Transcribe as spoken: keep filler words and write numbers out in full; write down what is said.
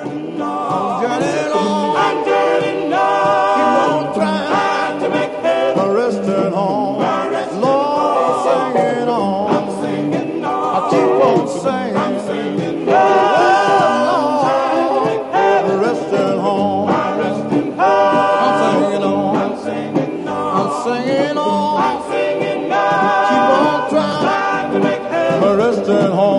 journeying on. I'm journeying on. Keep on trying to make heaven. I'm resting home. Lord, singing on. I'm singing on. I keep on singing. I'm singing on. I'm resting home. I'm resting home. I'm singing on. I'm singing on. I'm singing on. I'm singing on. Keep on trying to make heaven. I'm resting home.